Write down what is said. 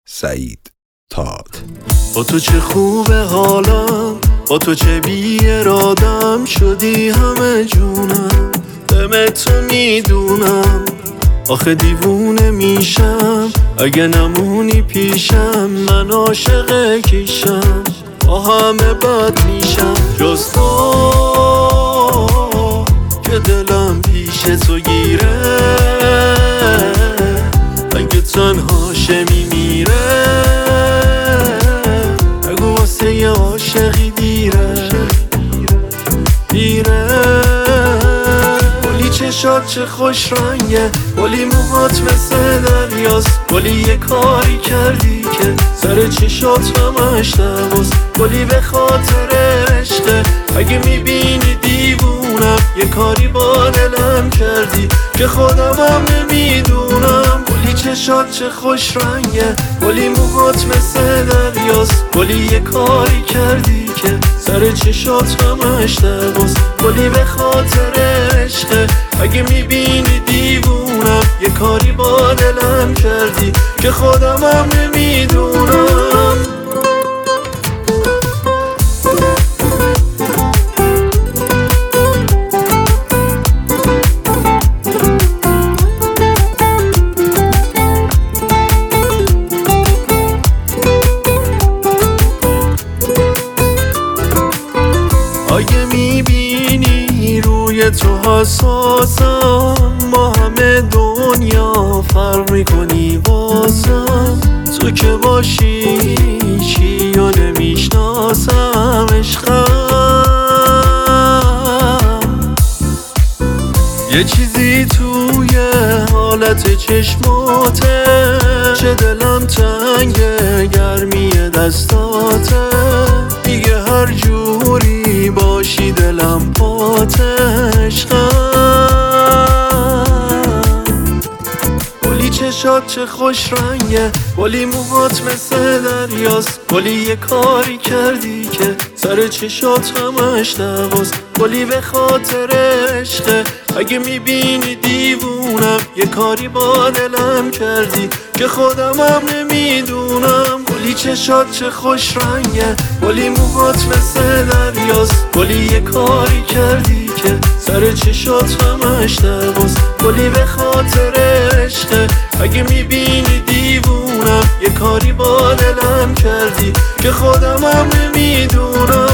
سعید تاد. با تو چه خوبه حالم، با تو چه بی ارادم، شدی همه جونم، دم تو میدونم. آخه دیوونه میشم اگه نمونی پیشم، من عاشق کیشم، با همه بد میشم. جز تو که دلم پیش تو گیره، اگه تنهاشه میمیره، اگه واسه یه عاشقی دیره گلی چشات چه خوش رنگه، گلی موهات مثل دریاست، گلی یه کاری کردی که سر چشات همش دواست، گلی به خاطر عشقه، اگه میبینی دیوونم، یه کاری با دلم کردی که خودم هم نمیدونم. گلی چشات چه خوش رنگه، گلی موهات مثل دریاست، گلی یه کاری کردی که سر چشات همش دواست، گلی به خاطر عشقه، اگه میبینی دیوونم، یه کاری با دلم کردی که خودم هم نمیدونم. اگه میبینی روی تو حساسم، با همه دنیا فرق میکنی واسم، تو که باشی چی یا نمیشناسم عشقم. یه چیزی توی حالت چشماته، چه دلم تنگه گرمی دستاته، دیگه هر جوری باشی دلم پاته عشقم. گلی چشات چه خوش رنگه، گلی موهات مثل دریاست، گلی یه کاری کردی که سر چشات همش دواست، گلی به خاطر عشقه، اگه میبینی دیوونم، یه کاری با دلم کردی که خودم هم نمیدونم. گلی چشات چه خوش رنگه، گلی موهات مثل دریاست، گلی یه کاری کردی که سر چشات همش دواست، گلی به خاطر عشقه، اگه میبینی دیوونم، یه کاری با دلم کردی که خودم هم نمیدونم.